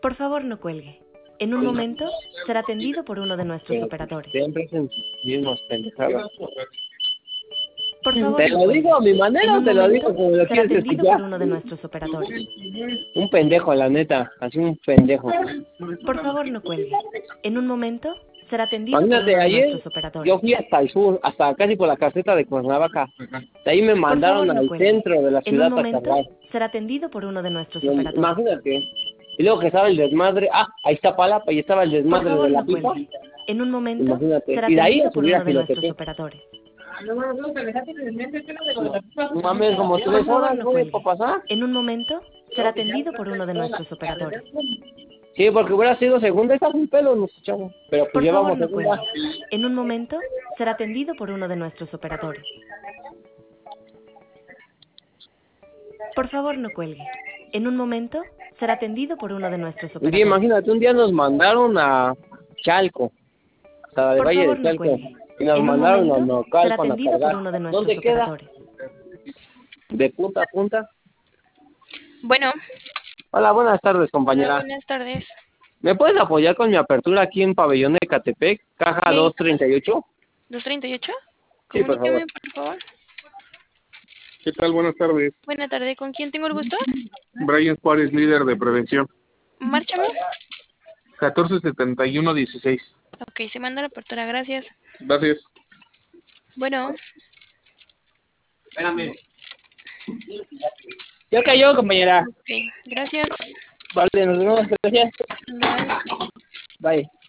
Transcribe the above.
Por favor, no cuelgue. En un momento será atendido por uno de nuestros operadores. Siempre es en sus mismos pendejadas. Por favor, ¿Te no lo cuelgue. digo a mi En manera o un te lo digo momento como lo será quieres atendido escuchar? por uno de nuestros operadores. Un pendejo, la neta. Así un pendejo. Por favor, no cuelgue. En un momento será atendido por Imagínate, uno de ayer nuestros operadores. yo fui hasta el sur, hasta casi por la caseta de Cuernavaca. De ahí me Por favor, mandaron no al cuelgue. centro de la En un ciudad para momento cargar. será atendido por uno de nuestros operadores. Imagínate. Y luego que estaba el desmadre. Ah, ahí está Palapa y estaba el Por desmadre de favor, la no pipa. cuelgue. En un momento Imagínate. será Y de ahí a atendido por subir a uno de nuestros Filotepec. operadores. No mames, como Por 3 horas, favor, no güey, cuelgue. para pasar. En un momento será atendido por uno de nuestros operadores. Sí, porque hubiera sido segunda, está sin pelo, nos escuchamos. Pero pues Por favor, llevamos no segunda. cuelgue. En un momento será atendido por uno de nuestros operadores. Por favor, no cuelgue. En un momento será atendido por uno de nuestros Un día, operadores. imagínate, un día nos mandaron a Chalco, hasta la de Por Valle favor, de no Chalco. cuelgue. Y nos En un mandaron a momento será Naucalpan a atendido por cargar. uno de nuestros ¿Dónde queda? operadores. De punta a punta. Bueno, Hola, buenas tardes, hola, compañera. buenas tardes. ¿Me puedes apoyar con mi apertura aquí en Pabellón de Catepec, caja Sí. 238? ¿238? Sí, por Comuníqueme, favor. por favor. ¿Qué tal? Buenas tardes. Buena tarde, ¿con quién tengo el gusto? Brian Juárez, líder de prevención. Márchame. 147116. Ok, se manda la apertura, gracias. Gracias. Bueno, Espérame. Ya cayó, compañera. ok, gracias. Vale, nos vemos. Gracias. Bye. Bye.